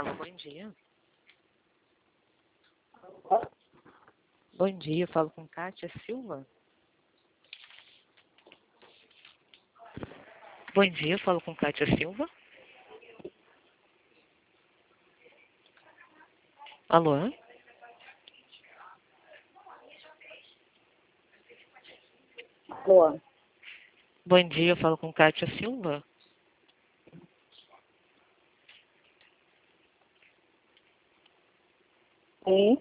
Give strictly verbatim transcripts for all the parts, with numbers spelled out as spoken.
Alô, bom dia. Bom dia, eu falo com Kátia Silva. Bom dia, eu falo com Kátia Silva. Alô? Alô? Bom dia, eu falo com Kátia Silva. Sim.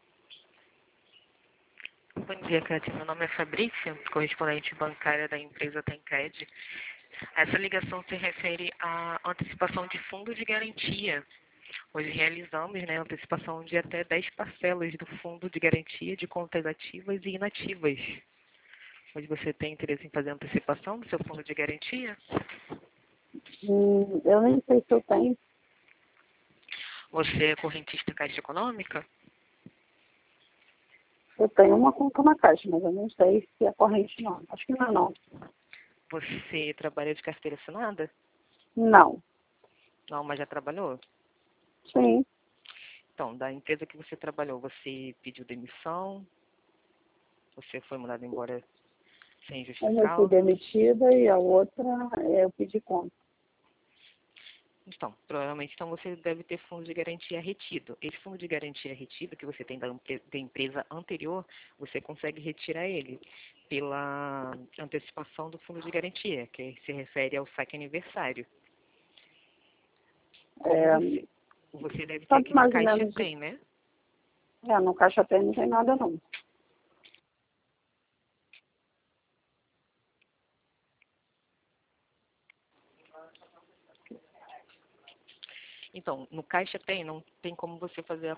Bom dia, Kátia. Meu nome é Fabrícia, correspondente bancária da empresa Tencred. Essa ligação se refere à antecipação de fundo de garantia. Hoje realizamos, né, antecipação de até dez parcelas do fundo de garantia de contas ativas e inativas. Hoje você tem interesse em fazer antecipação do seu fundo de garantia? Hum, eu nem sei se eu tenho. Você é correntista Caixa Econômica? Eu tenho uma conta na Caixa, mas eu não sei se é corrente não. Acho que não é não. Você trabalha de carteira assinada? Não. Não, mas já trabalhou? Sim. Então, da empresa que você trabalhou, você pediu demissão? Você foi mandado embora sem justa Uma eu fui causa? demitida e a outra é, eu pedi conta. Então, provavelmente então você deve ter fundo de garantia retido. Esse fundo de garantia retido que você tem da, empre- da empresa anterior, você consegue retirar ele pela antecipação do fundo de garantia, que se refere ao saque aniversário. Como É, você, você deve ter sabe aqui na mais ou Caixa menos, tem, né? é, no Caixa Tem não tem nada não. Então, no Caixa tem, não tem como você fazer a